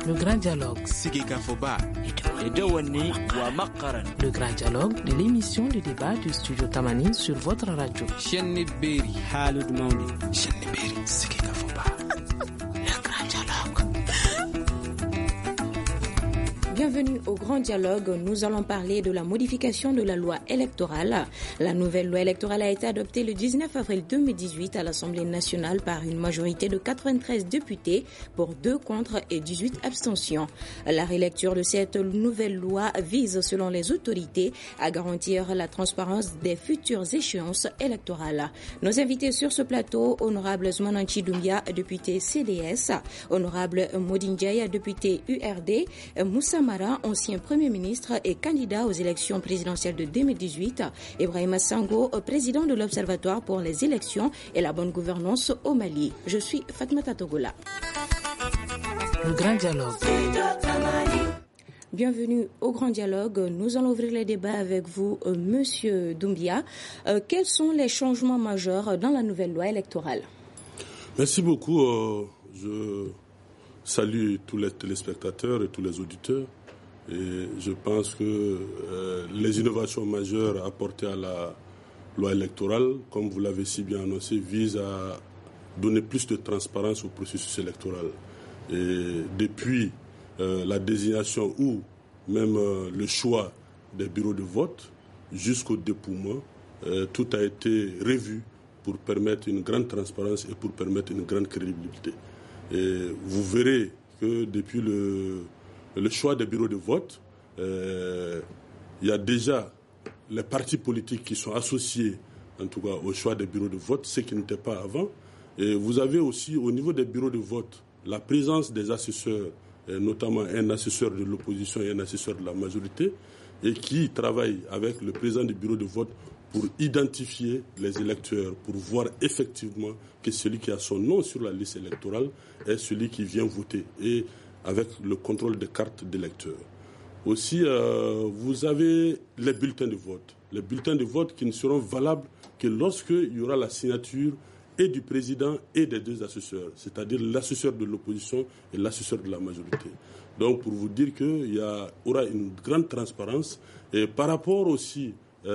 Le grand dialogue. Le grand dialogue de l'émission de débat du studio Tamani sur votre radio. Bienvenue au Grand Dialogue. Nous allons parler de la modification de la loi électorale. La nouvelle loi électorale a été adoptée le 19 avril 2018 à l'Assemblée nationale par une majorité de 93 députés pour 2 contre et 18 abstentions. La relecture de cette nouvelle loi vise, selon les autorités, à garantir la transparence des futures échéances électorales. Nos invités sur ce plateau, honorable Zoumananchi Doumbia, député CDS, honorable Modindjaïa, député URD, Moussa Mara, ancien Premier ministre et candidat aux élections présidentielles de 2018, Ibrahima Sango, président de l'Observatoire pour les élections et la bonne gouvernance au Mali. Je suis Fatmata Togola. Le grand dialogue. Bienvenue au Grand Dialogue. Nous allons ouvrir les débats avec vous, Monsieur Doumbia. Quels sont les changements majeurs dans la nouvelle loi électorale? Merci beaucoup. Je salue tous les téléspectateurs et tous les auditeurs. Et je pense que les innovations majeures apportées à la loi électorale, comme vous l'avez si bien annoncé, visent à donner plus de transparence au processus électoral. Et depuis la désignation ou même le choix des bureaux de vote jusqu'au dépouillement, tout a été revu pour permettre une grande transparence et pour permettre une grande crédibilité. Et vous verrez que depuis le choix des bureaux de vote, il y a déjà les partis politiques qui sont associés, en tout cas, au choix des bureaux de vote, ce qui n'était pas avant. Et vous avez aussi, au niveau des bureaux de vote, la présence des assesseurs, notamment un assesseur de l'opposition et un assesseur de la majorité, et qui travaillent avec le président du bureau de vote pour identifier les électeurs, pour voir effectivement que celui qui a son nom sur la liste électorale est celui qui vient voter, et avec le contrôle des cartes d'électeurs. Aussi, vous avez les bulletins de vote. Les bulletins de vote qui ne seront valables que lorsqu'il y aura la signature et du président et des 2 assesseurs, c'est-à-dire l'assesseur de l'opposition et l'assesseur de la majorité. Donc, pour vous dire qu'il y aura une grande transparence. Et par rapport aussi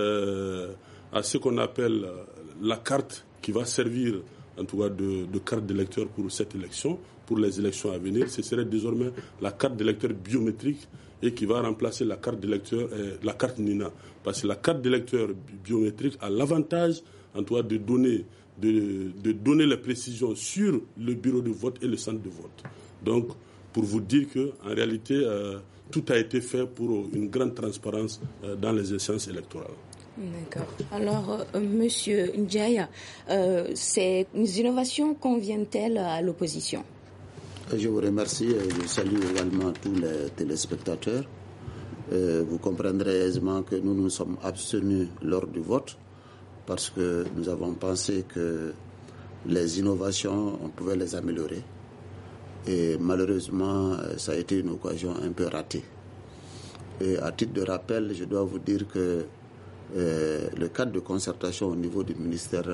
à ce qu'on appelle la carte qui va servir, en tout cas, de carte d'électeur pour cette élection, pour les élections à venir, ce serait désormais la carte d'électeur biométrique et qui va remplacer la carte d'électeur, la carte NINA. Parce que la carte d'électeur biométrique a l'avantage, en tout cas, de donner les précisions sur le bureau de vote et le centre de vote. Donc, pour vous dire qu'en réalité, tout a été fait pour une grande transparence dans les échéances électorales. D'accord. Alors, Monsieur Ndjaïa, ces innovations conviennent-elles à l'opposition? Je vous remercie et je salue également tous les téléspectateurs. Vous comprendrez aisément que nous nous sommes abstenus lors du vote parce que nous avons pensé que les innovations, on pouvait les améliorer. Et malheureusement, ça a été une occasion un peu ratée. Et à titre de rappel, je dois vous dire que le cadre de concertation au niveau du ministère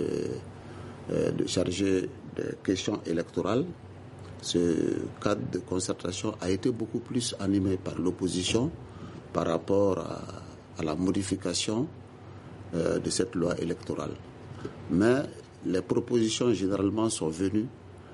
de chargé des questions électorales, ce cadre de concertation a été beaucoup plus animé par l'opposition par rapport à la modification de cette loi électorale. Mais les propositions généralement sont venues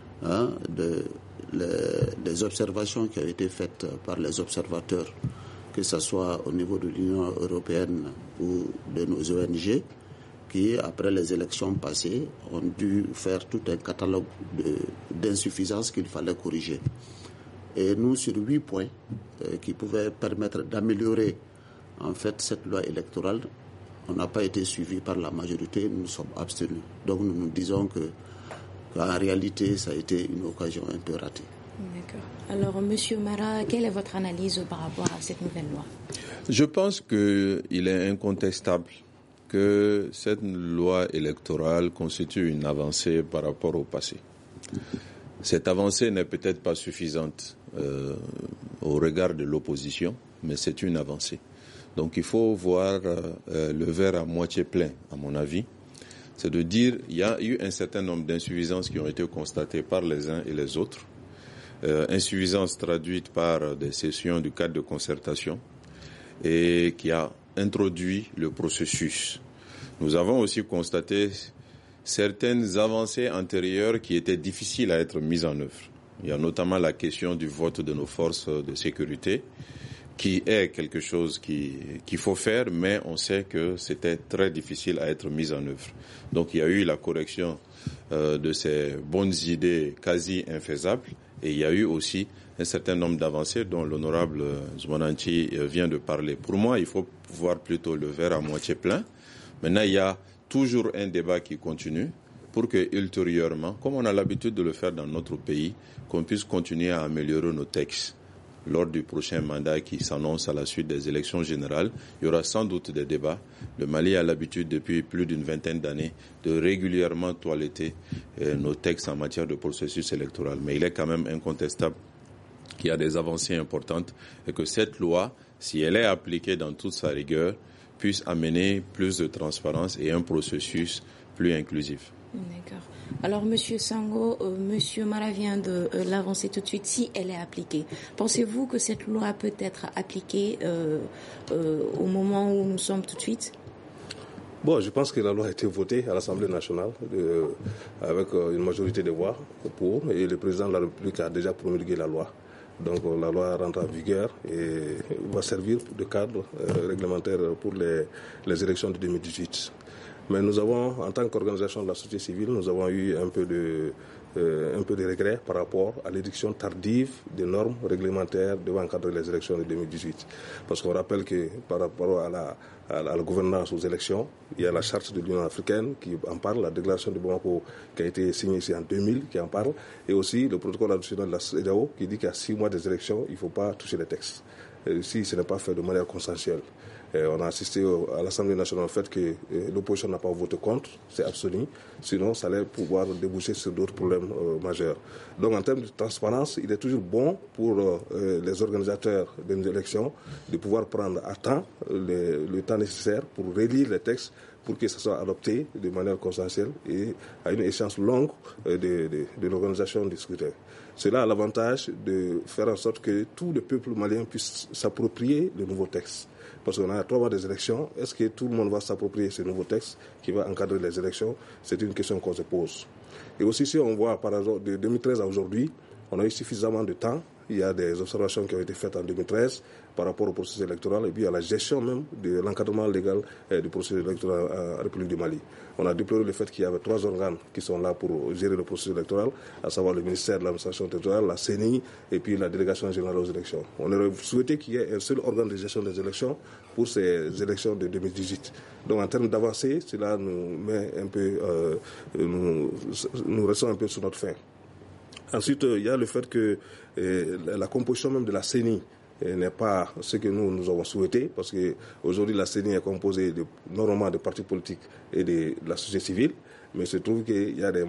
des observations qui ont été faites par les observateurs, que ce soit au niveau de l'Union européenne ou de nos ONG, qui, après les élections passées, ont dû faire tout un catalogue d'insuffisances qu'il fallait corriger. Et nous, sur 8 points qui pouvaient permettre d'améliorer en fait cette loi électorale, on n'a pas été suivis par la majorité, nous nous sommes abstenus. Donc nous nous disons qu'en réalité, ça a été une occasion un peu ratée. D'accord. Alors, Monsieur Mara, quelle est votre analyse par rapport à cette nouvelle loi? Je pense qu'il est incontestable que cette loi électorale constitue une avancée par rapport au passé. Cette avancée n'est peut-être pas suffisante au regard de l'opposition, mais c'est une avancée. Donc il faut voir le verre à moitié plein, à mon avis. C'est de dire qu'il y a eu un certain nombre d'insuffisances qui ont été constatées par les uns et les autres. insuffisance traduite par des sessions du cadre de concertation et qui a introduit le processus. Nous avons aussi constaté certaines avancées antérieures qui étaient difficiles à être mises en œuvre. Il y a notamment la question du vote de nos forces de sécurité, qui est quelque chose qu'il faut faire, mais on sait que c'était très difficile à être mis en œuvre. Donc il y a eu la correction de ces bonnes idées quasi infaisables, et il y a eu aussi un certain nombre d'avancées dont l'honorable Zoumananchi vient de parler. Pour moi, il faut voir plutôt le verre à moitié plein. Maintenant, il y a toujours un débat qui continue pour que, ultérieurement, comme on a l'habitude de le faire dans notre pays, qu'on puisse continuer à améliorer nos textes. Lors du prochain mandat qui s'annonce à la suite des élections générales, il y aura sans doute des débats. Le Mali a l'habitude depuis plus d'une vingtaine d'années de régulièrement toiletter nos textes en matière de processus électoral. Mais il est quand même incontestable qu'il y a des avancées importantes et que cette loi, si elle est appliquée dans toute sa rigueur, puisse amener plus de transparence et un processus plus inclusif. D'accord. Alors, Monsieur Sango, Monsieur Mara vient de l'avancer tout de suite. Si elle est appliquée, pensez-vous que cette loi peut être appliquée au moment où nous sommes tout de suite? Bon, je pense que la loi a été votée à l'Assemblée nationale avec une majorité de voix pour, et le président de la République a déjà promulgué la loi. Donc la loi rentre en vigueur et va servir de cadre réglementaire pour les élections de 2018. Mais nous avons, en tant qu'organisation de la société civile, nous avons eu un peu de regret par rapport à l'édiction tardive des normes réglementaires devant encadrer les élections de 2018. Parce qu'on rappelle que par rapport à la gouvernance aux élections, il y a la charte de l'Union africaine qui en parle, la déclaration de Bamako qui a été signée ici en 2000 qui en parle, et aussi le protocole additionnel de la CEDEAO qui dit qu'à 6 mois des élections, il ne faut pas toucher les textes, si ce n'est pas fait de manière consensuelle. On a assisté à l'Assemblée nationale au fait que l'opposition n'a pas voté contre, c'est absolu, sinon ça allait pouvoir déboucher sur d'autres problèmes majeurs. Donc en termes de transparence, il est toujours bon pour les organisateurs des élections de pouvoir prendre à temps le temps nécessaire pour relire les textes pour que ça soit adopté de manière consensuelle et à une échéance longue de l'organisation du scrutin. Cela a l'avantage de faire en sorte que tout le peuple malien puisse s'approprier le nouveau texte. Parce qu'on a 3 mois des élections, est-ce que tout le monde va s'approprier ce nouveau texte qui va encadrer les élections? C'est une question qu'on se pose. Et aussi, si on voit par exemple de 2013 à aujourd'hui, on a eu suffisamment de temps. Il y a des observations qui ont été faites en 2013 par rapport au processus électoral et puis à la gestion même de l'encadrement légal du processus électoral en République du Mali. On a déploré le fait qu'il y avait 3 organes qui sont là pour gérer le processus électoral, à savoir le ministère de l'administration territoriale, la CENI et puis la délégation générale aux élections. On aurait souhaité qu'il y ait un seul organe de gestion des élections pour ces élections de 2018. Donc en termes d'avancée, cela nous met un peu, nous restons un peu sur notre faim. Ensuite, il y a le fait que la composition même de la CENI n'est pas ce que nous avons souhaité, parce qu'aujourd'hui la CENI est composée normalement de partis politiques et de la société civile, mais il se trouve qu'il y a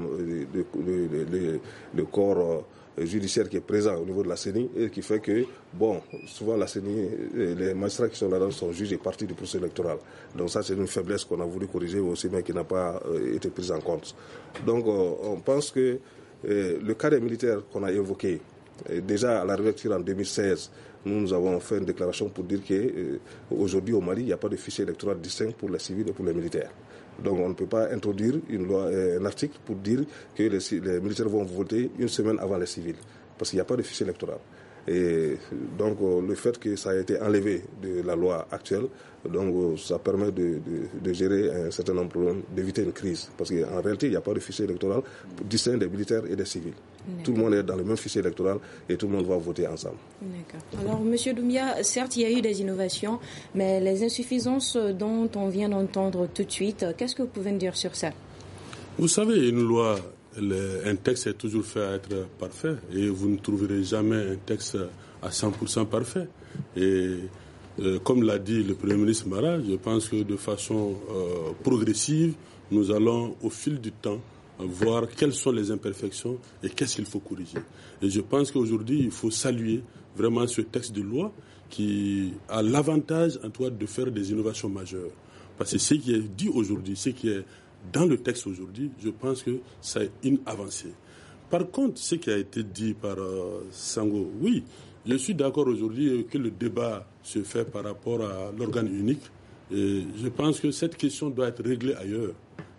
le corps judiciaire qui est présent au niveau de la CENI et qui fait que, bon, souvent la CENI, les magistrats qui sont là-dedans sont juges et partis du processus électoral. Donc ça, c'est une faiblesse qu'on a voulu corriger aussi, mais qui n'a pas été prise en compte. Donc on pense que le cas des militaires qu'on a évoqué, déjà à la rélecture en 2016, nous avons fait une déclaration pour dire qu'aujourd'hui au Mali, il n'y a pas de fichier électoral distinct pour les civils et pour les militaires. Donc on ne peut pas introduire une loi, un article pour dire que les militaires vont voter une semaine avant les civils, parce qu'il n'y a pas de fichier électoral. Et donc le fait que ça a été enlevé de la loi actuelle, donc ça permet de gérer un certain nombre de problèmes, d'éviter une crise. Parce qu'en réalité, il n'y a pas de fichier électoral distinct des militaires et des civils. D'accord. Tout le monde est dans le même fichier électoral et tout le monde va voter ensemble. D'accord. Alors, M. Doumbia, certes, il y a eu des innovations, mais les insuffisances dont on vient d'entendre tout de suite, qu'est-ce que vous pouvez nous dire sur ça? Vous savez, une loi, un texte est toujours fait à être parfait et vous ne trouverez jamais un texte à 100% parfait. Et comme l'a dit le Premier ministre Mara, je pense que de façon progressive, nous allons au fil du temps voir quelles sont les imperfections et qu'est-ce qu'il faut corriger. Et je pense qu'aujourd'hui, il faut saluer vraiment ce texte de loi qui a l'avantage en tout cas de faire des innovations majeures. Parce que ce qui est dit aujourd'hui, ce qui est dans le texte aujourd'hui, je pense que c'est une avancée. Par contre, ce qui a été dit par Sango, oui, je suis d'accord aujourd'hui que le débat se fait par rapport à l'organe unique. Et je pense que cette question doit être réglée ailleurs.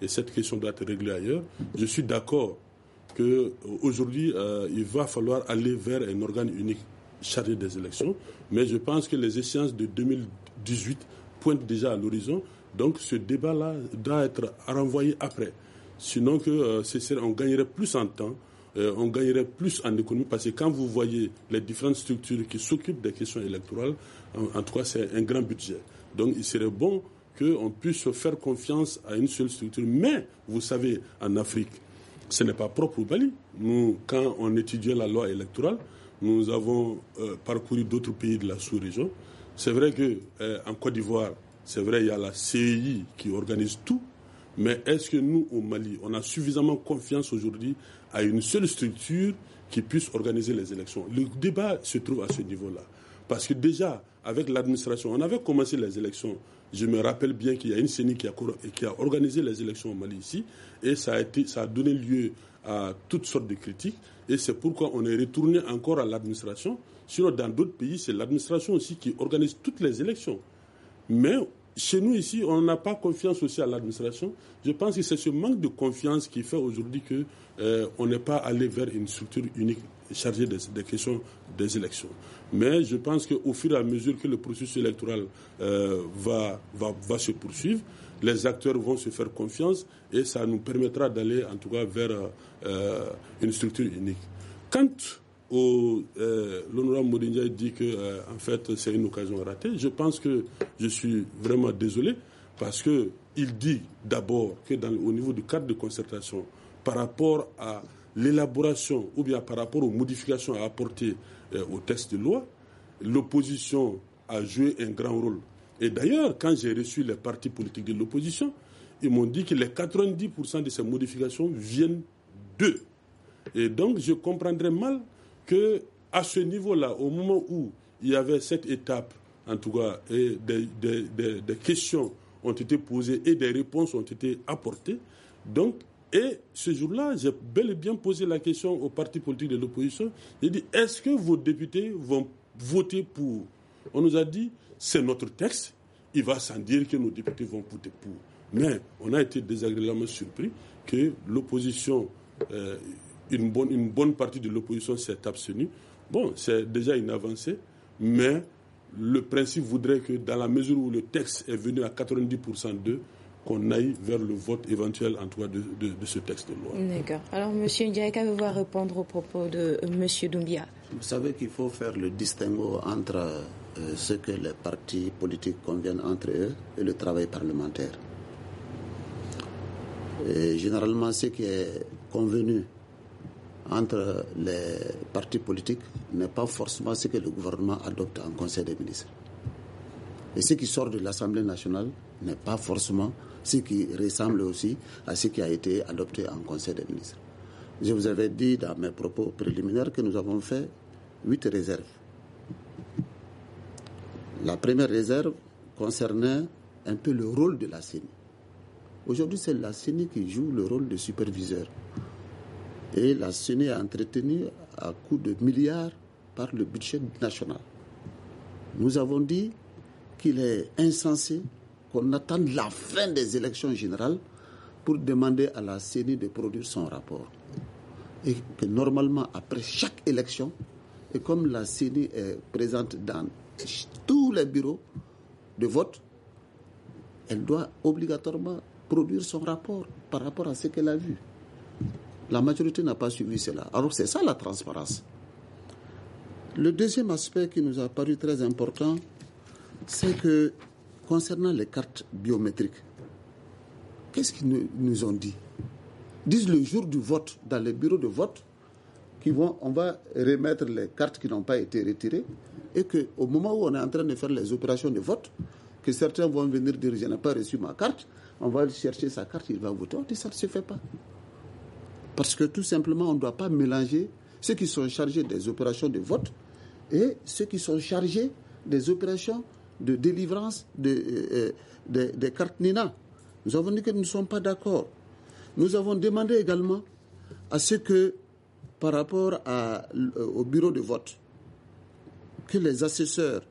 Je suis d'accord qu'aujourd'hui, il va falloir aller vers un organe unique chargé des élections. Mais je pense que les échéances de 2018 pointent déjà à l'horizon. Donc ce débat-là doit être renvoyé après. Sinon, on gagnerait plus en temps, on gagnerait plus en économie. Parce que quand vous voyez les différentes structures qui s'occupent des questions électorales, en tout cas, c'est un grand budget. Donc il serait bon qu'on puisse faire confiance à une seule structure. Mais, vous savez, en Afrique, ce n'est pas propre au Mali. Nous, quand on étudiait la loi électorale, nous avons parcouru d'autres pays de la sous-région. C'est vrai qu'en Côte d'Ivoire, c'est vrai, il y a la CEI qui organise tout. Mais est-ce que nous, au Mali, on a suffisamment confiance aujourd'hui à une seule structure qui puisse organiser les élections? Le débat se trouve à ce niveau-là. Parce que déjà, avec l'administration, on avait commencé les élections. Je me rappelle bien qu'il y a une CENI qui a organisé les élections au Mali ici. Et ça a donné lieu à toutes sortes de critiques. Et c'est pourquoi on est retourné encore à l'administration. Sinon, dans d'autres pays, c'est l'administration aussi qui organise toutes les élections. Mais chez nous ici, on n'a pas confiance aussi à l'administration. Je pense que c'est ce manque de confiance qui fait aujourd'hui qu'on n'est pas allé vers une structure unique chargée des questions des élections. Mais je pense qu'au fur et à mesure que le processus électoral va se poursuivre, les acteurs vont se faire confiance et ça nous permettra d'aller en tout cas vers une structure unique. Quant l'honorable Modinja dit que en fait c'est une occasion ratée. Je pense que je suis vraiment désolé parce que il dit d'abord que au niveau du cadre de concertation, par rapport à l'élaboration ou bien par rapport aux modifications à apporter au texte de loi, l'opposition a joué un grand rôle. Et d'ailleurs, quand j'ai reçu les partis politiques de l'opposition, ils m'ont dit que les 90% de ces modifications viennent d'eux. Et donc, je comprendrais mal qu'à ce niveau-là, au moment où il y avait cette étape, en tout cas, et des questions ont été posées et des réponses ont été apportées. Donc, et ce jour-là, j'ai bel et bien posé la question aux partis politiques de l'opposition. J'ai dit, est-ce que vos députés vont voter pour? On nous a dit, c'est notre texte, il va sans dire que nos députés vont voter pour. Mais on a été désagréablement surpris que l'opposition, une bonne partie de l'opposition s'est abstenue. Bon, c'est déjà une avancée, mais le principe voudrait que dans la mesure où le texte est venu à 90% d'eux, qu'on aille vers le vote éventuel en tout cas de ce texte de loi. D'accord. Alors, M. Ndiaye, qu'avez-vous à répondre au propos de M. Doumbia? Vous savez qu'il faut faire le distinguo entre ce que les partis politiques conviennent entre eux et le travail parlementaire. Et généralement, ce qui est convenu entre les partis politiques n'est pas forcément ce que le gouvernement adopte en Conseil des ministres. Et ce qui sort de l'Assemblée nationale n'est pas forcément ce qui ressemble aussi à ce qui a été adopté en Conseil des ministres. Je vous avais dit dans mes propos préliminaires que nous avons fait 8 réserves. La première réserve concernait un peu le rôle de la CENI. Aujourd'hui, c'est la CENI qui joue le rôle de superviseur. Et la CENI est entretenue à coût de milliards par le budget national. Nous avons dit qu'il est insensé qu'on attende la fin des élections générales pour demander à la CENI de produire son rapport. Et que normalement, après chaque élection, et comme la CENI est présente dans tous les bureaux de vote, elle doit obligatoirement produire son rapport par rapport à ce qu'elle a vu. La majorité n'a pas suivi cela. Alors c'est ça la transparence. Le deuxième aspect qui nous a paru très important, c'est que concernant les cartes biométriques, qu'est-ce qu'ils nous ont dit? Ils disent le jour du vote, dans les bureaux de vote, on va remettre les cartes qui n'ont pas été retirées et qu'au moment où on est en train de faire les opérations de vote, que certains vont venir dire je n'ai pas reçu ma carte, on va chercher sa carte, il va voter. On dit ça ne se fait pas. Parce que tout simplement, on ne doit pas mélanger ceux qui sont chargés des opérations de vote et ceux qui sont chargés des opérations de délivrance des cartes NINA. Nous avons dit que nous ne sommes pas d'accord. Nous avons demandé également à ce que par rapport au bureau de vote, que les assesseurs,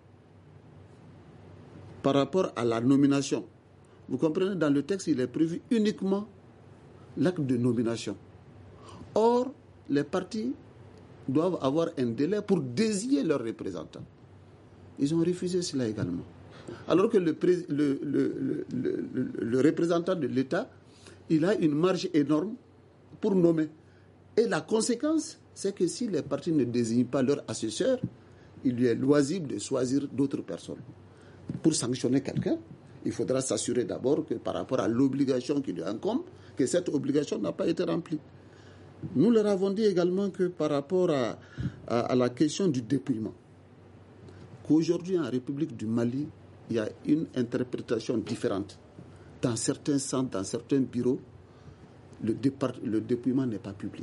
par rapport à la nomination, vous comprenez, dans le texte, il est prévu uniquement l'acte de nomination. Or, les partis doivent avoir un délai pour désigner leurs représentants. Ils ont refusé cela également. Alors que le représentant de l'État, il a une marge énorme pour nommer. Et la conséquence, c'est que si les partis ne désignent pas leur assesseur, il lui est loisible de choisir d'autres personnes. Pour sanctionner quelqu'un, il faudra s'assurer d'abord que par rapport à l'obligation qui lui incombe, que cette obligation n'a pas été remplie. Nous leur avons dit également que par rapport à la question du dépouillement, qu'aujourd'hui en République du Mali, il y a une interprétation différente. Dans certains centres, dans certains bureaux, le dépouillement n'est pas public.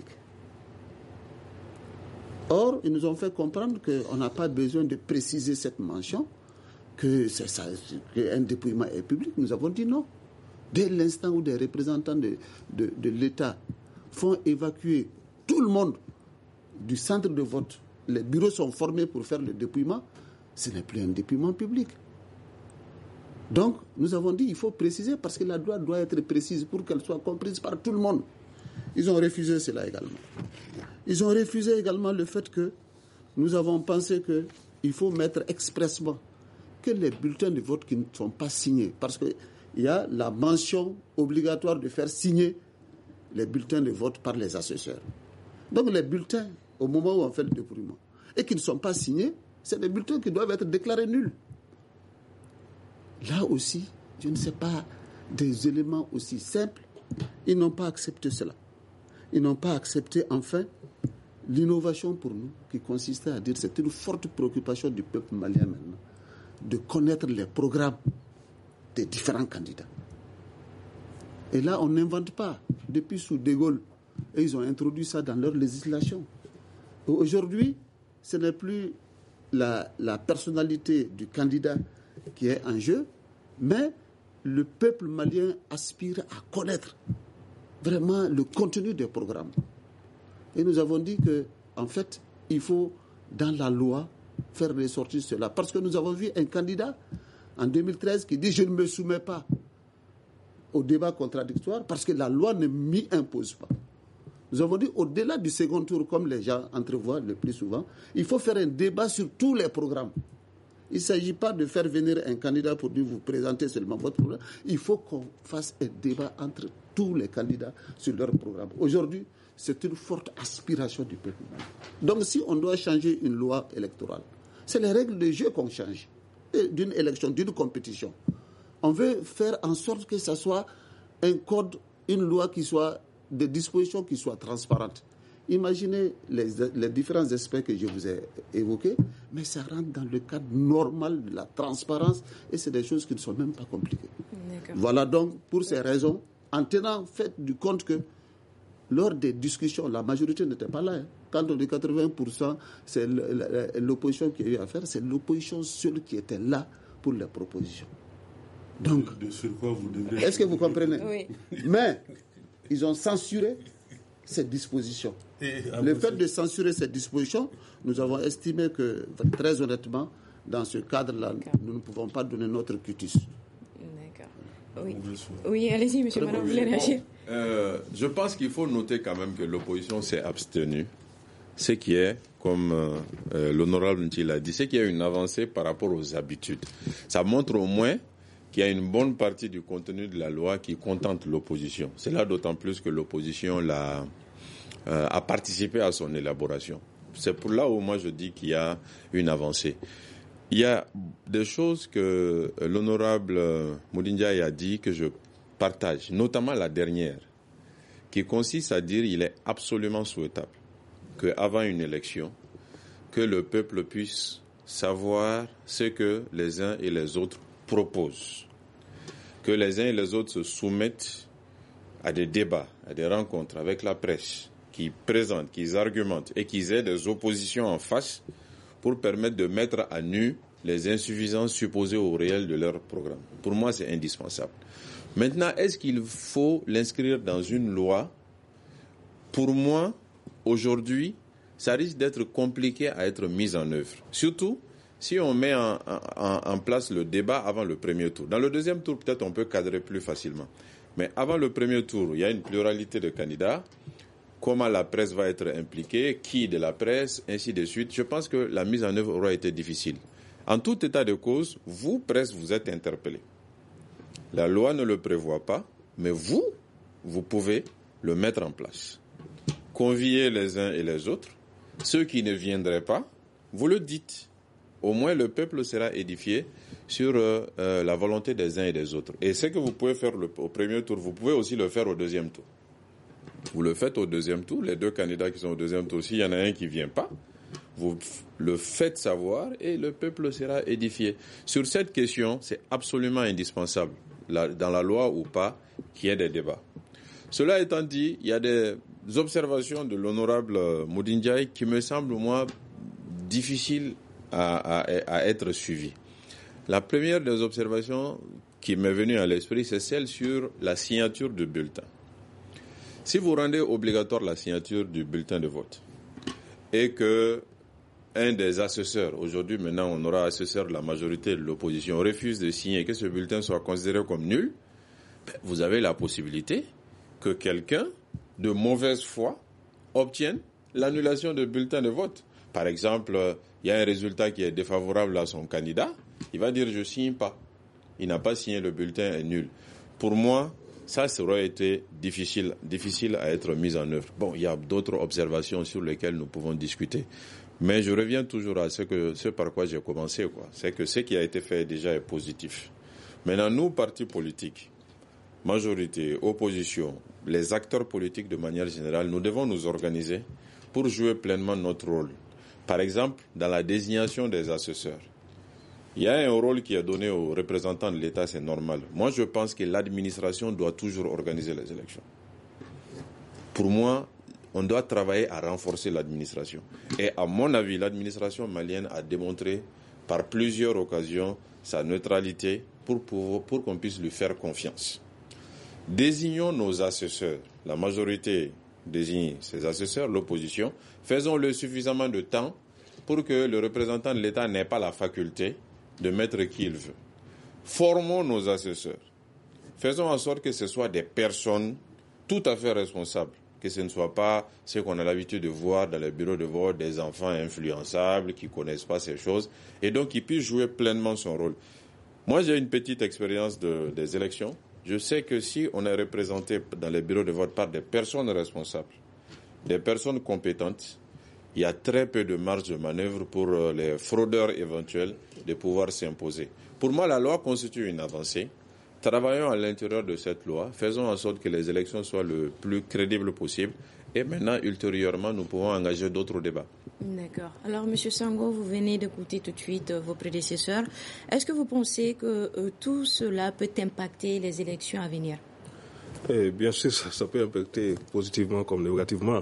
Or, ils nous ont fait comprendre qu'on n'a pas besoin de préciser cette mention, qu'un dépouillement est public. Nous avons dit non. Dès l'instant où des représentants de l'État font évacuer tout le monde du centre de vote, les bureaux sont formés pour faire le dépouillement, ce n'est plus un dépouillement public. Donc, nous avons dit qu'il faut préciser parce que la loi doit être précise pour qu'elle soit comprise par tout le monde. Ils ont refusé cela également. Ils ont refusé également le fait que nous avons pensé qu'il faut mettre expressement que les bulletins de vote qui ne sont pas signés, parce qu'il y a la mention obligatoire de faire signer les bulletins de vote par les assesseurs. Donc les bulletins, au moment où on fait le dépouillement, et qui ne sont pas signés, c'est des bulletins qui doivent être déclarés nuls. Là aussi, je ne sais pas, des éléments aussi simples, ils n'ont pas accepté cela. Ils n'ont pas accepté, enfin, l'innovation pour nous, qui consistait à dire que c'est une forte préoccupation du peuple malien maintenant, de connaître les programmes des différents candidats. Et là, on n'invente pas. Depuis sous De Gaulle, et ils ont introduit ça dans leur législation. Aujourd'hui, ce n'est plus la personnalité du candidat qui est en jeu, mais le peuple malien aspire à connaître vraiment le contenu des programmes. Et nous avons dit qu'en fait, il faut, dans la loi, faire ressortir cela. Parce que nous avons vu un candidat, en 2013, qui dit « Je ne me soumets pas au débat contradictoire parce que la loi ne m'y impose pas ». Nous avons dit, au-delà du second tour, comme les gens entrevoient le plus souvent, il faut faire un débat sur tous les programmes. Il ne s'agit pas de faire venir un candidat pour dire vous présenter seulement votre programme. Il faut qu'on fasse un débat entre tous les candidats sur leur programme. Aujourd'hui, c'est une forte aspiration du peuple. Donc si on doit changer une loi électorale, c'est les règles de jeu qu'on change. D'une élection, d'une compétition. On veut faire en sorte que ça soit un code, une loi qui soit des dispositions qui soient transparentes. Imaginez les différents aspects que je vous ai évoqués, mais ça rentre dans le cadre normal de la transparence et c'est des choses qui ne sont même pas compliquées. Voilà donc, pour ces raisons, en tenant fait du compte que lors des discussions, la majorité n'était pas là. Quand on dit 80%, c'est l'opposition qui a eu à faire, c'est l'opposition seule qui était là pour les propositions. Donc, est-ce que vous comprenez? Oui. Mais ils ont censuré ces dispositions. Le fait de censurer ces dispositions, nous avons estimé que, très honnêtement, dans ce cadre-là, nous ne pouvons pas donner notre quitus. D'accord. Oui, allez-y, monsieur Manon, vous voulez réagir? Je pense qu'il faut noter quand même que l'opposition s'est abstenue. Ce qui est, comme l'honorable Nti l'a dit, c'est qu'il y a une avancée par rapport aux habitudes. Ça montre au moins qu'il y a une bonne partie du contenu de la loi qui contente l'opposition. C'est là d'autant plus que l'opposition a participé à son élaboration. C'est pour là où moi je dis qu'il y a une avancée. Il y a des choses que l'honorable Moudindiaye a dit que je partage, notamment la dernière, qui consiste à dire qu'il est absolument souhaitable qu'avant une élection, que le peuple puisse savoir ce que les uns et les autres proposent, que les uns et les autres se soumettent à des débats, à des rencontres avec la presse, qui présentent, qui argumentent et qui aient des oppositions en face pour permettre de mettre à nu les insuffisances supposées au réel de leur programme. Pour moi, c'est indispensable. Maintenant, est-ce qu'il faut l'inscrire dans une loi? Pour moi, aujourd'hui, ça risque d'être compliqué à être mis en œuvre. Surtout si on met en place le débat avant le premier tour. Dans le deuxième tour, peut-être on peut cadrer plus facilement. Mais avant le premier tour, il y a une pluralité de candidats. Comment la presse va être impliquée, qui de la presse, ainsi de suite. Je pense que la mise en œuvre aura été difficile. En tout état de cause, vous, presse, vous êtes interpellés. La loi ne le prévoit pas, mais vous pouvez le mettre en place. Conviez les uns et les autres. Ceux qui ne viendraient pas, vous le dites. Au moins, le peuple sera édifié sur la volonté des uns et des autres. Et ce que vous pouvez faire au premier tour, vous pouvez aussi le faire au deuxième tour. Vous le faites au deuxième tour, les deux candidats qui sont au deuxième tour, s'il y en a un qui ne vient pas, vous le faites savoir et le peuple sera édifié. Sur cette question, c'est absolument indispensable, dans la loi ou pas, qu'il y ait des débats. Cela étant dit, il y a des observations de l'honorable Moudindiaï qui me semblent, moi, difficiles à être suivies. La première des observations qui m'est venue à l'esprit, c'est celle sur la signature du bulletin. Si vous rendez obligatoire la signature du bulletin de vote et que un des assesseurs, aujourd'hui maintenant on aura assesseur de la majorité de l'opposition, refuse de signer et que ce bulletin soit considéré comme nul, vous avez la possibilité que quelqu'un de mauvaise foi obtienne l'annulation du bulletin de vote. Par exemple, il y a un résultat qui est défavorable à son candidat, il va dire je ne signe pas. Il n'a pas signé, le bulletin est nul. Pour moi, ça aurait été difficile à être mis en œuvre. Bon, il y a d'autres observations sur lesquelles nous pouvons discuter. Mais je reviens toujours à ce par quoi j'ai commencé, C'est que ce qui a été fait déjà est positif. Maintenant, nous, partis politiques, majorité, opposition, les acteurs politiques de manière générale, nous devons nous organiser pour jouer pleinement notre rôle. Par exemple, dans la désignation des assesseurs. Il y a un rôle qui est donné aux représentants de l'État, c'est normal. Moi, je pense que l'administration doit toujours organiser les élections. Pour moi, on doit travailler à renforcer l'administration. Et à mon avis, l'administration malienne a démontré par plusieurs occasions sa neutralité pour qu'on puisse lui faire confiance. Désignons nos assesseurs. La majorité désigne ses assesseurs, l'opposition. Faisons-le suffisamment de temps pour que le représentant de l'État n'ait pas la faculté de mettre qui il veut. Formons nos assesseurs. Faisons en sorte que ce soient des personnes tout à fait responsables, que ce ne soit pas ce qu'on a l'habitude de voir dans les bureaux de vote, des enfants influençables qui ne connaissent pas ces choses, et donc qui puissent jouer pleinement son rôle. Moi, j'ai une petite expérience des élections. Je sais que si on est représenté dans les bureaux de vote par des personnes responsables, des personnes compétentes, il y a très peu de marge de manœuvre pour les fraudeurs éventuels de pouvoir s'imposer. Pour moi, la loi constitue une avancée. Travaillons à l'intérieur de cette loi. Faisons en sorte que les élections soient le plus crédibles possible. Et maintenant, ultérieurement, nous pouvons engager d'autres débats. D'accord. Alors, M. Sango, vous venez d'écouter tout de suite vos prédécesseurs. Est-ce que vous pensez que tout cela peut impacter les élections à venir? Bien sûr, ça peut impacter positivement comme négativement.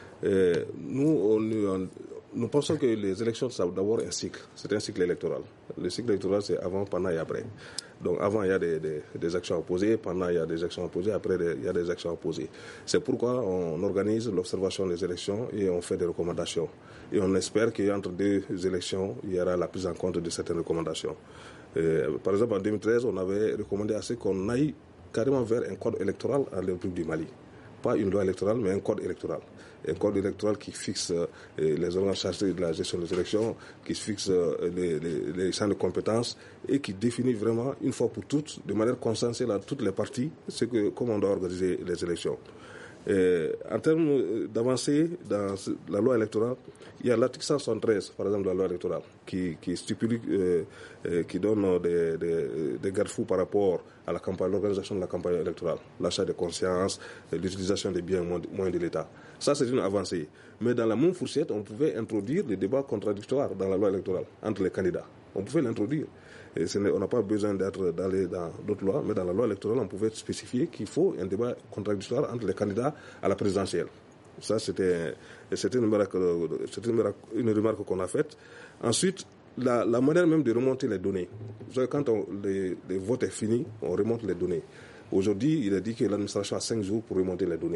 Nous pensons que les élections, c'est d'abord un cycle. C'est un cycle électoral. Le cycle électoral, c'est avant, pendant et après. Donc avant, il y a des actions opposées, pendant, il y a des actions opposées, après, il y a des actions opposées. C'est pourquoi on organise l'observation des élections et on fait des recommandations. Et on espère qu'entre deux élections, il y aura la prise en compte de certaines recommandations. Par exemple, en 2013, on avait recommandé à ce qu'on aille carrément vers un code électoral en République du Mali. Pas une loi électorale, mais un code électoral. Un code électoral qui fixe les organes chargés de la gestion des élections, qui fixe les champs de compétences et qui définit vraiment, une fois pour toutes, de manière consensuelle à toutes les parties, comment on doit organiser les élections. En termes d'avancée dans la loi électorale, il y a l'article 173, par exemple, de la loi électorale, qui stipule, qui donne des garde-fous par rapport à la campagne, l'organisation de la campagne électorale, l'achat de conscience, l'utilisation des biens moyens de l'État. Ça, c'est une avancée. Mais dans la même fourchette, on pouvait introduire des débats contradictoires dans la loi électorale entre les candidats. On pouvait l'introduire. Et on n'a pas besoin d'aller dans d'autres lois, mais dans la loi électorale, on pouvait spécifier qu'il faut un débat contradictoire entre les candidats à la présidentielle. Ça, c'était une remarque qu'on a faite. Ensuite, la manière même de remonter les données. Vous savez, quand le vote est fini, on remonte les données. Aujourd'hui, il est dit que l'administration a 5 jours pour remonter les données,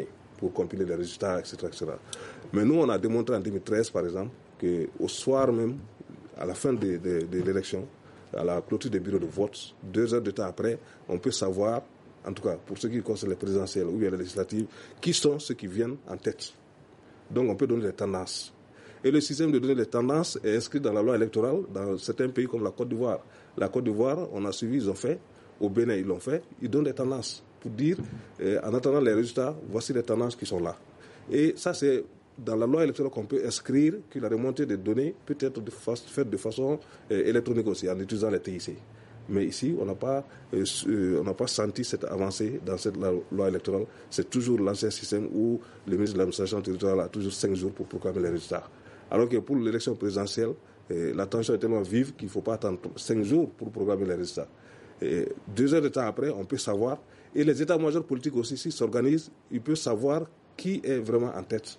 pour compiler les résultats, etc., etc. Mais nous, on a démontré en 2013, par exemple, qu'au soir même, à la fin de l'élection, à la clôture des bureaux de vote, 2 heures de temps après, on peut savoir, en tout cas pour ce qui concerne les présidentielles ou bien les législatives, qui sont ceux qui viennent en tête. Donc on peut donner des tendances. Et le système de donner des tendances est inscrit dans la loi électorale dans certains pays comme la Côte d'Ivoire. La Côte d'Ivoire, on a suivi, ils ont fait. Au Bénin, ils l'ont fait. Ils donnent des tendances pour dire, en attendant les résultats, voici les tendances qui sont là. Et ça, c'est dans la loi électorale qu'on peut inscrire que la remontée des données peut être faite de façon électronique aussi, en utilisant les TIC. Mais ici, on n'a pas senti cette avancée dans cette loi électorale. C'est toujours l'ancien système où le ministre de l'administration territoriale a toujours 5 jours pour proclamer les résultats. Alors que pour l'élection présidentielle, la tension est tellement vive qu'il ne faut pas attendre 5 jours pour proclamer les résultats. Et 2 heures de temps après, on peut savoir. Et les états-majors politiques aussi, s'ils s'organisent, ils peuvent savoir qui est vraiment en tête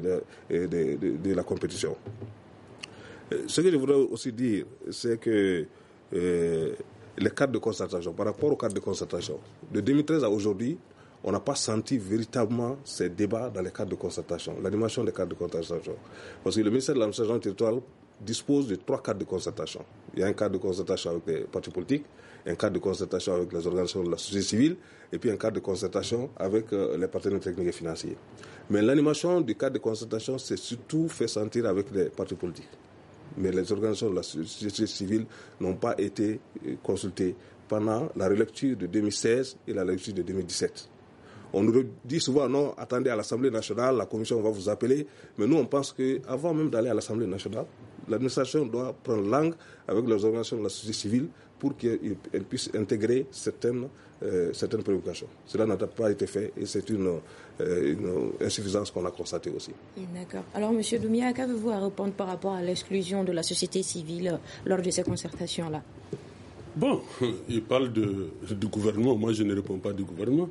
de la compétition. Ce que je voudrais aussi dire, c'est que les cadres de concertation, par rapport aux cadres de concertation, de 2013 à aujourd'hui, on n'a pas senti véritablement ces débats dans les cadres de concertation, l'animation des cadres de concertation. Parce que le ministère de l'administration territoriale dispose de 3 cadres de concertation. Il y a un cadre de concertation avec les partis politiques, un cadre de concertation avec les organisations de la société civile, et puis un cadre de concertation avec les partenaires techniques et financiers. Mais l'animation du cadre de concertation, c'est surtout fait sentir avec les partis politiques. Mais les organisations de la société civile n'ont pas été consultées pendant la relecture de 2016 et la relecture de 2017. On nous dit souvent, non, attendez à l'Assemblée nationale, la commission va vous appeler. Mais nous, on pense qu'avant même d'aller à l'Assemblée nationale, l'administration doit prendre langue avec les organisations de la société civile pour qu'elles puissent intégrer certaines préoccupations. Cela n'a pas été fait et c'est une insuffisance qu'on a constatée aussi. D'accord. Alors, M. Doumbia, qu'avez-vous à répondre par rapport à l'exclusion de la société civile lors de ces concertations-là? Bon, il parle du gouvernement. Moi, je ne réponds pas du gouvernement.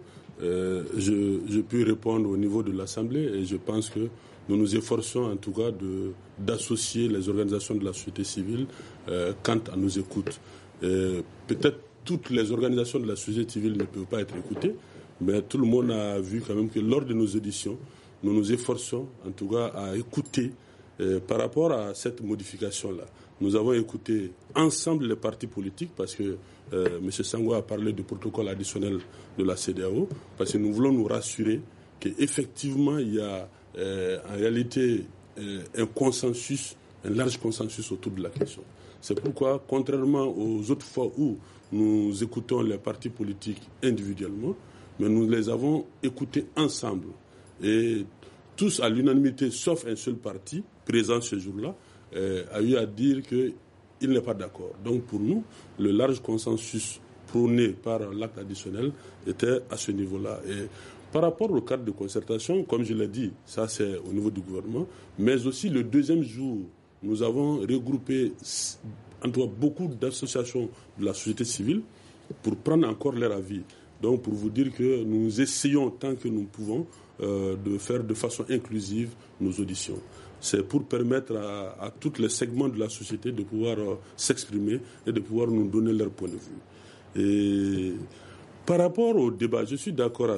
Je peux répondre au niveau de l'Assemblée et je pense que nous nous efforçons en tout cas d'associer les organisations de la société civile quant à nos écoutes. Peut-être toutes les organisations de la société civile ne peuvent pas être écoutées, mais tout le monde a vu quand même que lors de nos auditions, nous nous efforçons en tout cas à écouter par rapport à cette modification-là. Nous avons écouté ensemble les partis politiques parce que M. Sango a parlé du protocole additionnel de la CEDEAO, parce que nous voulons nous rassurer qu'effectivement il y a en réalité un large consensus autour de la question. C'est pourquoi, contrairement aux autres fois où nous écoutons les partis politiques individuellement, mais nous les avons écoutés ensemble. Et tous à l'unanimité, sauf un seul parti présent ce jour-là, a eu à dire qu'il n'est pas d'accord. Donc pour nous, le large consensus prôné par l'acte additionnel était à ce niveau-là. Et par rapport au cadre de concertation, comme je l'ai dit, ça c'est au niveau du gouvernement, mais aussi le deuxième jour, nous avons regroupé en tout cas beaucoup d'associations de la société civile pour prendre encore leur avis. Donc pour vous dire que nous essayons tant que nous pouvons de faire de façon inclusive nos auditions. C'est pour permettre à tous les segments de la société de pouvoir s'exprimer et de pouvoir nous donner leur point de vue. Et par rapport au débat, je suis d'accord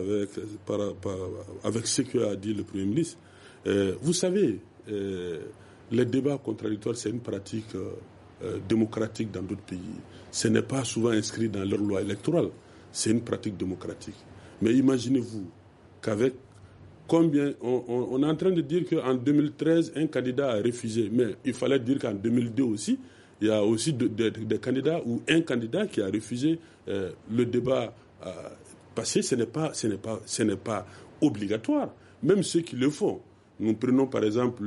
avec ce qu'a dit le Premier ministre. Vous savez, les débats contradictoires, c'est une pratique démocratique dans d'autres pays. Ce n'est pas souvent inscrit dans leur loi électorale. C'est une pratique démocratique. Mais imaginez-vous qu'avec combien... On est en train de dire qu'en 2013, un candidat a refusé. Mais il fallait dire qu'en 2002 aussi, il y a aussi des candidats ou un candidat qui a refusé le débat passé. Ce n'est pas obligatoire. Même ceux qui le font. Nous prenons par exemple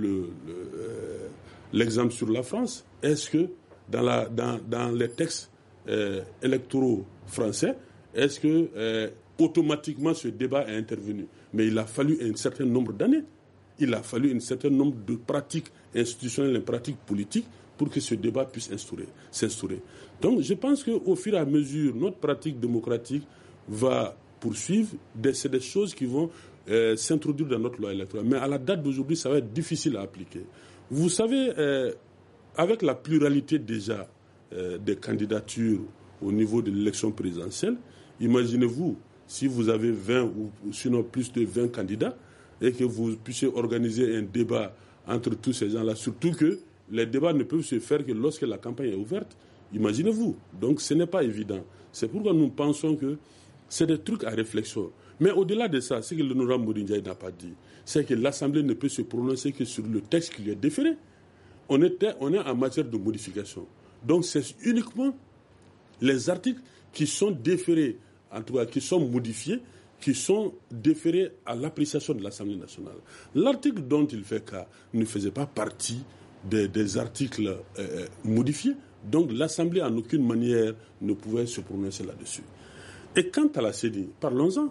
l'exemple sur la France. Est-ce que dans les textes électoraux français, est-ce que automatiquement ce débat est intervenu? Mais il a fallu un certain nombre d'années. Il a fallu un certain nombre de pratiques institutionnelles et pratiques politiques pour que ce débat puisse s'instaurer. Donc je pense qu'au fur et à mesure, notre pratique démocratique va poursuivre. C'est des choses qui vont s'introduire dans notre loi électorale. Mais à la date d'aujourd'hui, ça va être difficile à appliquer. Vous savez, avec la pluralité déjà des candidatures au niveau de l'élection présidentielle, imaginez-vous, si vous avez 20 ou sinon plus de 20 candidats, et que vous puissiez organiser un débat entre tous ces gens-là, surtout que les débats ne peuvent se faire que lorsque la campagne est ouverte. Imaginez-vous. Donc ce n'est pas évident. C'est pourquoi nous pensons que c'est des trucs à réflexion. Mais au-delà de ça, ce que l'honorable Mourindiaï n'a pas dit, c'est que l'Assemblée ne peut se prononcer que sur le texte qui lui est déféré. On est en matière de modification. Donc c'est uniquement les articles qui sont déférés, en tout cas qui sont modifiés, qui sont déférés à l'appréciation de l'Assemblée nationale. L'article dont il fait cas ne faisait pas partie des articles modifiés, donc l'Assemblée en aucune manière ne pouvait se prononcer là-dessus. Et quant à la CENI, parlons-en.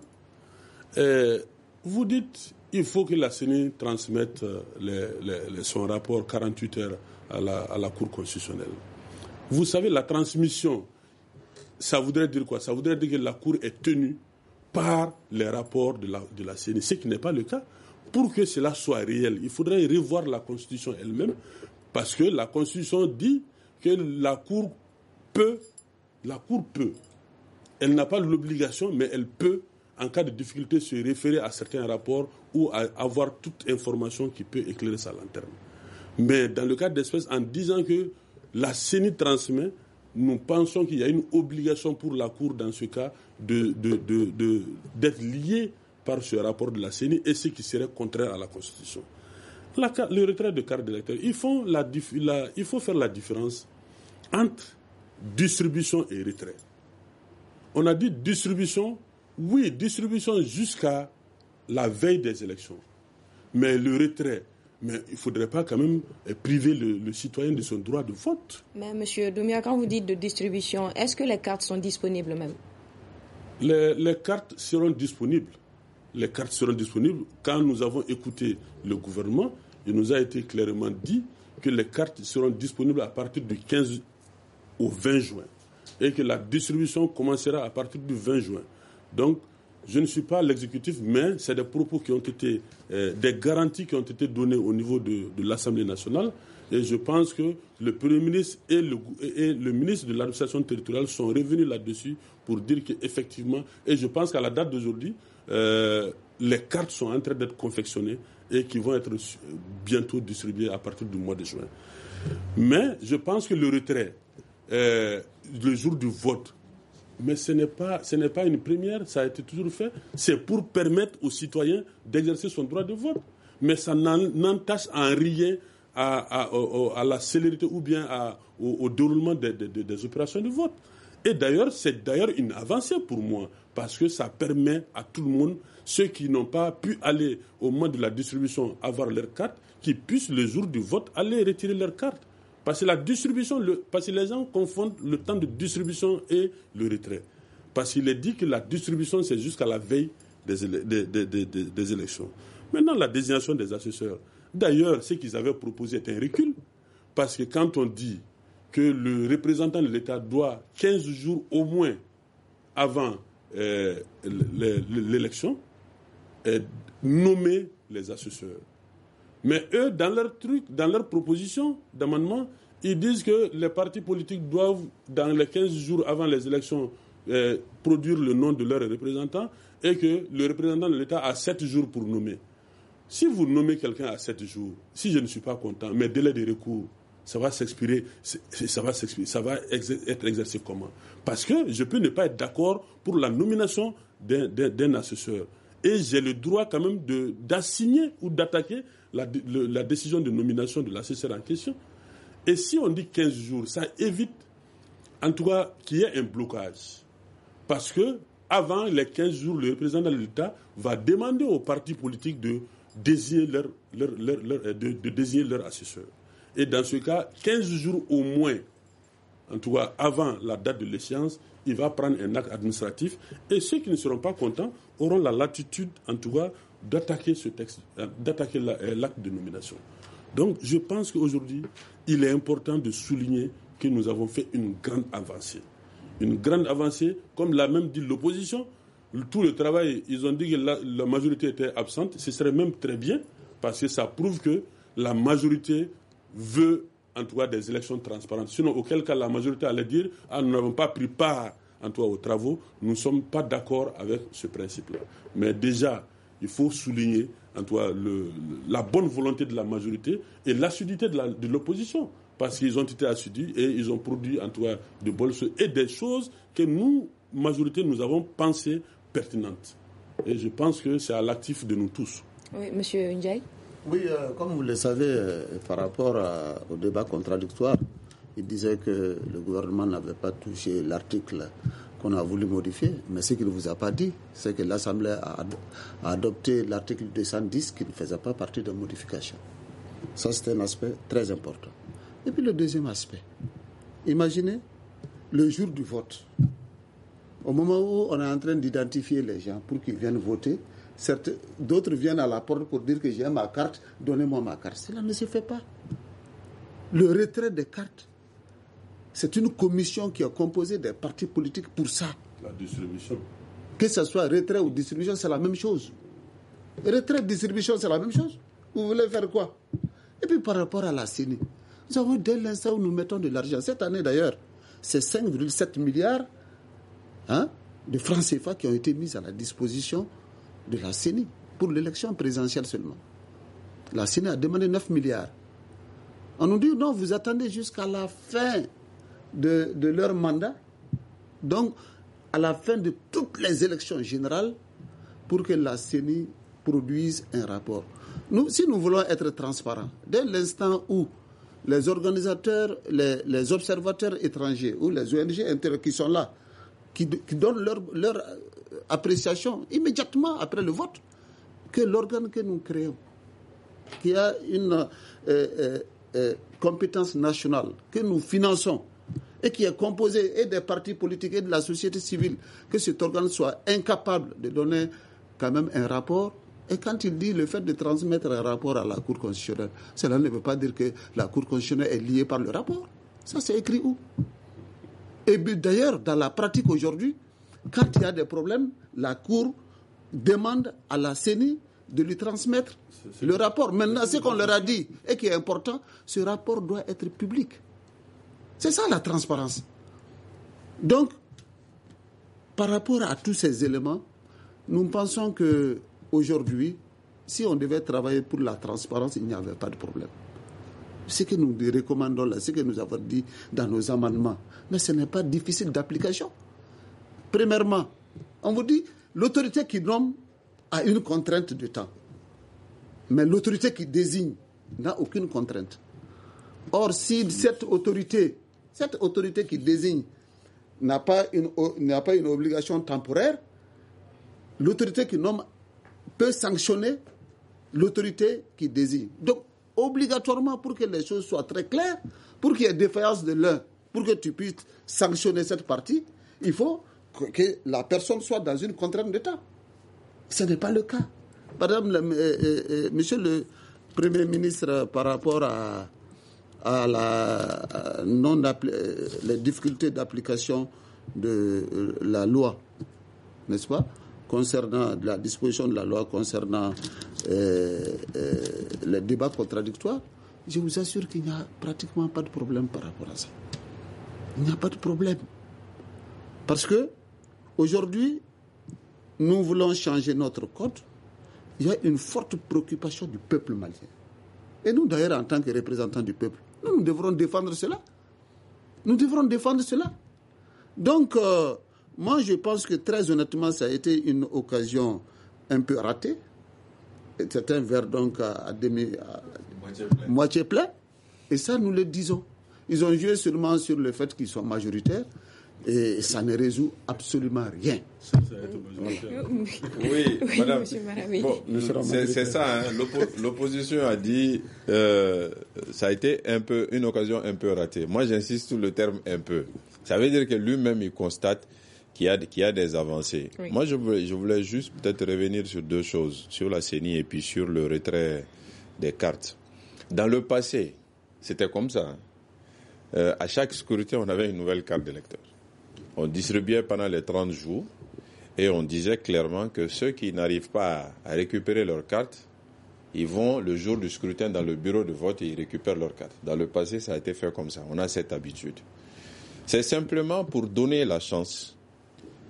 Vous dites qu'il faut que la CENI transmette son rapport 48 heures à la Cour constitutionnelle. Vous savez, la transmission, ça voudrait dire quoi? Ça voudrait dire que la Cour est tenue par les rapports de la CENI, ce qui n'est pas le cas. Pour que cela soit réel, il faudrait revoir la Constitution elle-même, parce que la Constitution dit que la Cour peut, elle n'a pas l'obligation, mais elle peut, en cas de difficulté, se référer à certains rapports ou à avoir toute information qui peut éclairer sa lanterne. Mais dans le cas d'espèce, en disant que la CENI transmet, nous pensons qu'il y a une obligation pour la Cour, dans ce cas, d'être liée par ce rapport de la CENI, et ce qui serait contraire à la Constitution. Le retrait de carte d'électeur, il faut faire la différence entre distribution et retrait. On a dit distribution, oui, distribution jusqu'à la veille des élections. Mais le retrait, mais il ne faudrait pas quand même priver le citoyen de son droit de vote. Mais M. Doumbia, quand vous dites de distribution, est-ce que les cartes sont disponibles même? Les cartes seront disponibles. Les cartes seront disponibles. Quand nous avons écouté le gouvernement, il nous a été clairement dit que les cartes seront disponibles à partir du 15 au 20 juin et que la distribution commencera à partir du 20 juin. Donc, je ne suis pas l'exécutif, mais c'est des propos qui ont été, des garanties qui ont été données au niveau de l'Assemblée nationale. Et je pense que le Premier ministre et le ministre de l'administration territoriale sont revenus là-dessus pour dire qu'effectivement, et je pense qu'à la date d'aujourd'hui, les cartes sont en train d'être confectionnées et qui vont être bientôt distribuées à partir du mois de juin. Mais je pense que le retrait, le jour du vote, mais ce n'est pas une première, ça a été toujours fait. C'est pour permettre aux citoyens d'exercer son droit de vote. Mais ça n'entache en rien à la célérité ou bien au déroulement des opérations de vote. Et d'ailleurs, c'est une avancée pour moi, parce que ça permet à tout le monde, ceux qui n'ont pas pu aller au moment de la distribution avoir leur carte, qu'ils puissent le jour du vote aller retirer leur carte. Parce que la distribution, parce que les gens confondent le temps de distribution et le retrait. Parce qu'il est dit que la distribution, c'est jusqu'à la veille des élections. Maintenant, la désignation des assesseurs. D'ailleurs, ce qu'ils avaient proposé est un recul. Parce que quand on dit que le représentant de l'État doit 15 jours au moins avant l'élection nommer les assesseurs. Mais eux, dans leur proposition d'amendement, ils disent que les partis politiques doivent, dans les 15 jours avant les élections, produire le nom de leurs représentants et que le représentant de l'État a 7 jours pour nommer. Si vous nommez quelqu'un à 7 jours, si je ne suis pas content, mes délais de recours, ça va s'expirer, ça va être exercé comment? Parce que je peux ne pas être d'accord pour la nomination d'un assesseur. Et j'ai le droit quand même d'assigner ou d'attaquer la décision de nomination de l'assesseur en question. Et si on dit 15 jours, ça évite, en tout cas, qu'il y ait un blocage. Parce que avant les 15 jours, le représentant de l'État va demander aux partis politiques de désigner leur assesseur. Et dans ce cas, 15 jours au moins, en tout cas avant la date de l'échéance, il va prendre un acte administratif et ceux qui ne seront pas contents auront la latitude, en tout cas, d'attaquer ce texte, d'attaquer l'acte de nomination. Donc, je pense qu'aujourd'hui, il est important de souligner que nous avons fait une grande avancée. Une grande avancée, comme l'a même dit l'opposition. Tout le travail, ils ont dit que la majorité était absente. Ce serait même très bien, parce que ça prouve que la majorité veut, en tout cas, des élections transparentes. Sinon, auquel cas, la majorité allait dire « Ah, nous n'avons pas pris part, en tout cas, aux travaux. Nous ne sommes pas d'accord avec ce principe-là. » Mais déjà, il faut souligner en tout cas, la bonne volonté de la majorité et l'assiduité de l'opposition. Parce qu'ils ont été assidus et ils ont produit en tout cas de bonnes choses et des choses que nous, majorité, nous avons pensées pertinentes. Et je pense que c'est à l'actif de nous tous. Oui, Monsieur Ndiaye. Oui, comme vous le savez, par rapport au débat contradictoire, il disait que le gouvernement n'avait pas touché l'article qu'on a voulu modifier. Mais ce qu'il ne vous a pas dit, c'est que l'Assemblée a adopté l'article 210 qui ne faisait pas partie de modification. Ça, c'est un aspect très important. Et puis le deuxième aspect, imaginez le jour du vote, au moment où on est en train d'identifier les gens pour qu'ils viennent voter, d'autres viennent à la porte pour dire que j'ai ma carte, donnez-moi ma carte. Cela ne se fait pas. Le retrait des cartes, c'est une commission qui a composé des partis politiques pour ça. La distribution. Que ce soit retrait ou distribution, c'est la même chose. Retrait, distribution, c'est la même chose. Vous voulez faire quoi? Et puis par rapport à la CENI, nous avons dès l'instant où nous mettons de l'argent, cette année d'ailleurs, c'est 5,7 milliards de francs CFA qui ont été mis à la disposition de la CENI pour l'élection présidentielle seulement. La CENI a demandé 9 milliards. On nous dit non, vous attendez jusqu'à la fin de leur mandat, donc à la fin de toutes les élections générales, pour que la CENI produise un rapport. Si nous voulons être transparents, dès l'instant où les organisateurs, les observateurs étrangers ou les ONG qui sont là, qui donnent leur appréciation immédiatement après le vote, que l'organe que nous créons, qui a une compétence nationale, que nous finançons, et qui est composé et des partis politiques et de la société civile, que cet organe soit incapable de donner quand même un rapport. Et quand il dit le fait de transmettre un rapport à la Cour constitutionnelle, cela ne veut pas dire que la Cour constitutionnelle est liée par le rapport. Ça, c'est écrit où? Et d'ailleurs, dans la pratique aujourd'hui, quand il y a des problèmes, la Cour demande à la CENI de lui transmettre le rapport. Maintenant, ce qu'on leur a dit et qui est important, ce rapport doit être public. C'est ça la transparence. Donc, par rapport à tous ces éléments, nous pensons que aujourd'hui, si on devait travailler pour la transparence, il n'y avait pas de problème. Ce que nous recommandons là, ce que nous avons dit dans nos amendements, mais ce n'est pas difficile d'application. Premièrement, on vous dit, l'autorité qui nomme a une contrainte de temps. Mais l'autorité qui désigne n'a aucune contrainte. Or, si cette autorité qui désigne n'a pas une obligation temporaire, l'autorité qui nomme peut sanctionner l'autorité qui désigne. Donc, obligatoirement, pour que les choses soient très claires, pour qu'il y ait défaillance de l'un, pour que tu puisses sanctionner cette partie, il faut que la personne soit dans une contrainte de temps. Ce n'est pas le cas. Par exemple, monsieur le Premier ministre, par rapport à les difficultés d'application de la loi, n'est-ce pas, concernant la disposition de la loi concernant les débats contradictoires, je vous assure qu'il n'y a pratiquement pas de problème par rapport à ça. Il n'y a pas de problème. Parce que aujourd'hui, nous voulons changer notre code. Il y a une forte préoccupation du peuple malien. Et nous, d'ailleurs, en tant que représentants du peuple, nous devrons défendre cela. Nous devrons défendre cela. Donc, moi, je pense que très honnêtement, ça a été une occasion un peu ratée. Et c'est un verre donc à moitié plein. Et ça, nous le disons. Ils ont joué seulement sur le fait qu'ils sont majoritaires. Et ça ne résout absolument rien. Oui, madame. Bon, c'est ça. Hein. L'opposition a dit ça a été une occasion un peu ratée. Moi, j'insiste sur le terme un peu. Ça veut dire que lui-même, il constate qu'il y a des avancées. Oui. Moi, je voulais juste peut-être revenir sur deux choses, sur la CENI et puis sur le retrait des cartes. Dans le passé, c'était comme ça. À chaque scrutin, on avait une nouvelle carte d'électeur. On distribuait pendant les 30 jours et on disait clairement que ceux qui n'arrivent pas à récupérer leur carte, ils vont le jour du scrutin dans le bureau de vote et ils récupèrent leur carte. Dans le passé, ça a été fait comme ça. On a cette habitude. C'est simplement pour donner la chance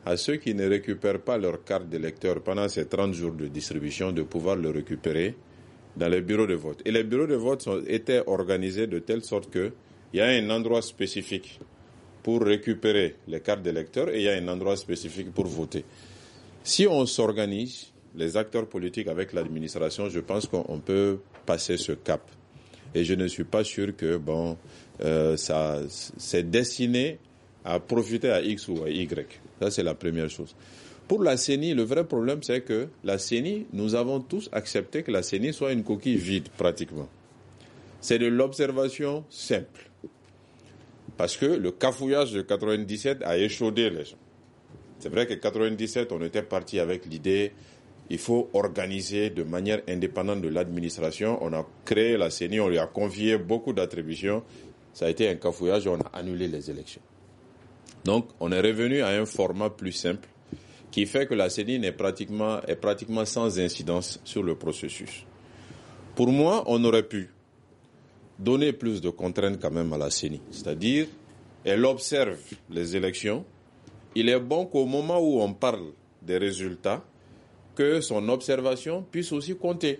à ceux qui ne récupèrent pas leur carte d'électeur pendant ces 30 jours de distribution de pouvoir le récupérer dans les bureaux de vote. Et les bureaux de vote étaient organisés de telle sorte qu'il y a un endroit spécifique pour récupérer les cartes d'électeurs et il y a un endroit spécifique pour voter. Si on s'organise, les acteurs politiques avec l'administration, je pense qu'on peut passer ce cap. Et je ne suis pas sûr que ça c'est destiné à profiter à X ou à Y. Ça, c'est la première chose. Pour la CENI, le vrai problème, c'est que la CENI, nous avons tous accepté que la CENI soit une coquille vide, pratiquement. C'est de l'observation simple. Parce que le cafouillage de 97 a échaudé les gens. C'est vrai que 97, on était parti avec l'idée, il faut organiser de manière indépendante de l'administration. On a créé la CENI, on lui a confié beaucoup d'attributions. Ça a été un cafouillage et on a annulé les élections. Donc, on est revenu à un format plus simple qui fait que la CENI est pratiquement sans incidence sur le processus. Pour moi, on aurait pu donner plus de contraintes quand même à la CENI. C'est-à-dire, elle observe les élections. Il est bon qu'au moment où on parle des résultats, que son observation puisse aussi compter.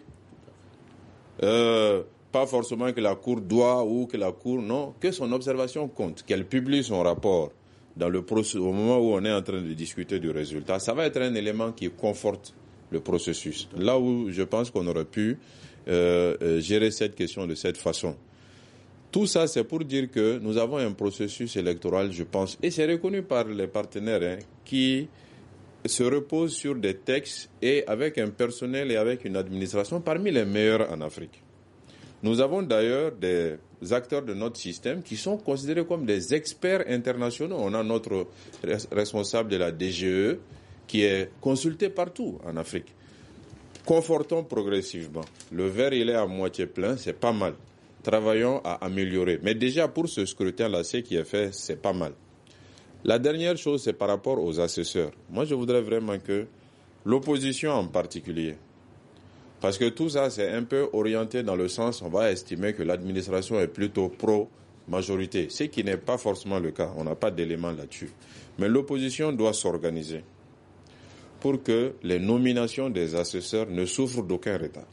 Pas forcément que la Cour doit ou que la Cour... Non, que son observation compte, qu'elle publie son rapport au moment où on est en train de discuter du résultat. Ça va être un élément qui conforte le processus. Là où je pense qu'on aurait pu gérer cette question de cette façon. Tout ça, c'est pour dire que nous avons un processus électoral, je pense, et c'est reconnu par les partenaires, qui se repose sur des textes et avec un personnel et avec une administration parmi les meilleurs en Afrique. Nous avons d'ailleurs des acteurs de notre système qui sont considérés comme des experts internationaux. On a notre responsable de la DGE qui est consulté partout en Afrique. Confortons progressivement. Le verre, il est à moitié plein, c'est pas mal. Travaillons à améliorer. Mais déjà, pour ce scrutin-là, ce qui est fait, c'est pas mal. La dernière chose, c'est par rapport aux assesseurs. Moi, je voudrais vraiment que l'opposition en particulier, parce que tout ça, c'est un peu orienté dans le sens, on va estimer que l'administration est plutôt pro-majorité, ce qui n'est pas forcément le cas. On n'a pas d'éléments là-dessus. Mais l'opposition doit s'organiser pour que les nominations des assesseurs ne souffrent d'aucun retard.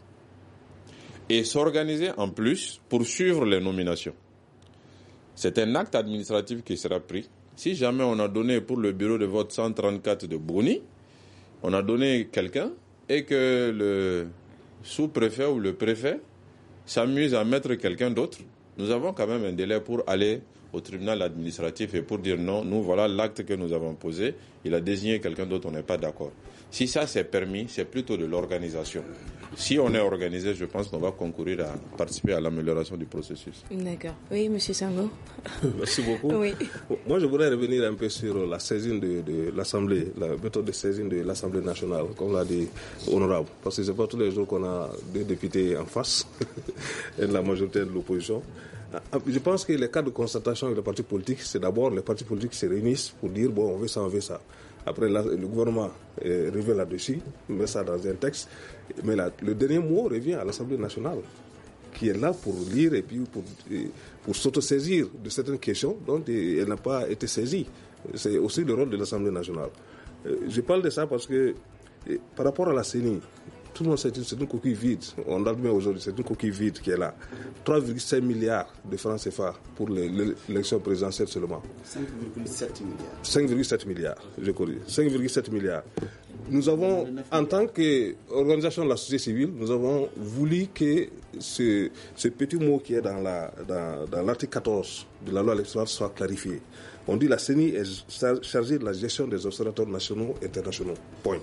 Et s'organiser en plus pour suivre les nominations. C'est un acte administratif qui sera pris. Si jamais on a donné pour le bureau de vote 134 de Bruni, on a donné quelqu'un et que le sous-préfet ou le préfet s'amuse à mettre quelqu'un d'autre, nous avons quand même un délai pour aller au tribunal administratif et pour dire non, nous voilà l'acte que nous avons posé, il a désigné quelqu'un d'autre, on n'est pas d'accord. Si ça c'est permis, c'est plutôt de l'organisation. Si on est organisé, je pense qu'on va concourir à participer à l'amélioration du processus. D'accord. Oui, M. Sango. Merci beaucoup. Oui. Moi, je voudrais revenir un peu sur la saisine de l'Assemblée, la méthode de saisine de l'Assemblée nationale, comme l'a dit Honorable. Parce que ce n'est pas tous les jours qu'on a des députés en face et de la majorité de l'opposition. Je pense que les cas de constatation avec les partis politiques, c'est d'abord les partis politiques qui se réunissent pour dire bon, on veut ça, on veut ça. Après, le gouvernement revient là-dessus, met ça dans un texte. Mais le dernier mot revient à l'Assemblée nationale, qui est là pour lire et puis pour s'autosaisir de certaines questions dont elle n'a pas été saisie. C'est aussi le rôle de l'Assemblée nationale. Je parle de ça parce que par rapport à la CENI, tout le monde sait que c'est une coquille vide. On admet aujourd'hui, c'est une coquille vide qui est là. 3,5 milliards de francs CFA pour l'élection présidentielle seulement. 5,7 milliards. 5,7 milliards, je corrige. 5,7 milliards. Nous avons, en tant qu'organisation de la société civile, nous avons voulu que ce petit mot qui est dans l'article 14 de la loi électorale soit clarifié. On dit que la CENI est chargée de la gestion des observateurs nationaux et internationaux. Point.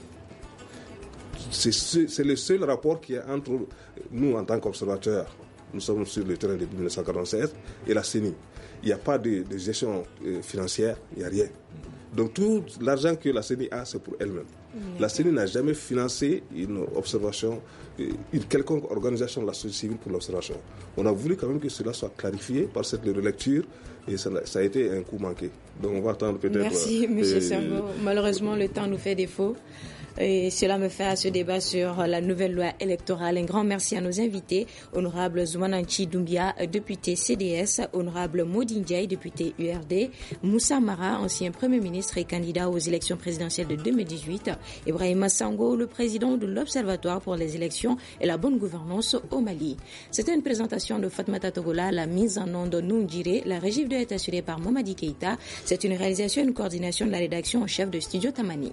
C'est le seul rapport qui est entre nous en tant qu'observateurs. Nous sommes sur le terrain depuis 1947 et la CENI. Il n'y a pas de gestion financière, il n'y a rien. Donc tout l'argent que la CENI a, c'est pour elle-même. La CENI n'a jamais financé une observation, une quelconque organisation de la société civile pour l'observation. On a voulu quand même que cela soit clarifié par cette relecture et ça a été un coup manqué. Donc on va attendre peut-être... Merci, M. Sango. Malheureusement, le temps nous fait défaut. Et cela me fait à ce débat sur la nouvelle loi électorale. Un grand merci à nos invités, honorable Zoumananchi Doumbia, député CDS, honorable Modi Ndiaye, député URD, Moussa Mara, ancien Premier ministre et candidat aux élections présidentielles de 2018, Ibrahima Sango, le président de l'Observatoire pour les élections et la bonne gouvernance au Mali. C'était une présentation de Fatmata Togola, la mise en onde de Noundjire, la régie vidéo est assurée par Momadi Keita. C'est une réalisation et une coordination de la rédaction en chef de Studio Tamani.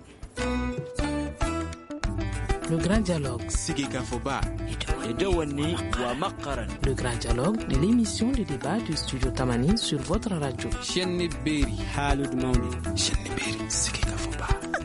Le grand dialogue. Le grand dialogue de l'émission de débat du Studio Tamani sur votre radio.